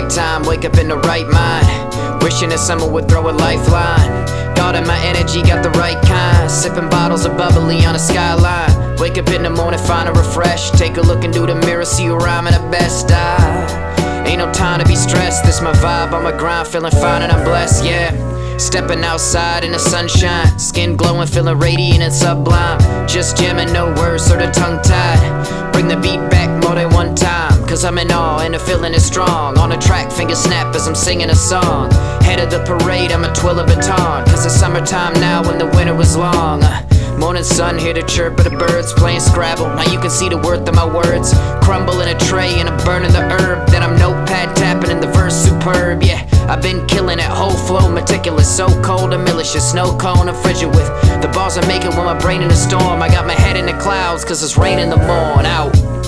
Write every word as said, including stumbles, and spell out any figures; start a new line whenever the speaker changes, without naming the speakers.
right time, wake up in the right mind. Wishing that someone would throw a lifeline. Guarding my energy, got the right kind. Sipping bottles of bubbly on a skyline. Wake up in the morning, find a refresh. Take a look into the mirror, see who I'm at best. I ain't no time to be stressed. This my vibe, on my grind, feeling fine and I'm blessed, yeah. Stepping outside in the sunshine, skin glowing, feeling radiant and sublime. Just jamming, no words, sort of tongue-tied. Bring the beat back more than one time, cause I'm in awe and the feeling is strong. On the track, fingers snap as I'm singing a song. Head of the parade, I'ma twirl a baton, cause it's summertime now when the winter was long. Morning sun, hear the chirp of the birds playing Scrabble. Now you can see the worth of my words. Crumble in a tray and I'm burning the herb. Then I'm notepad tapping in the verse superb, yeah. I've been killing it, whole flow meticulous. So cold and malicious, snow cone I'm frigid with. The bars I make it with my brain in a storm. I got my head in the clouds cause it's raining the morn. Out.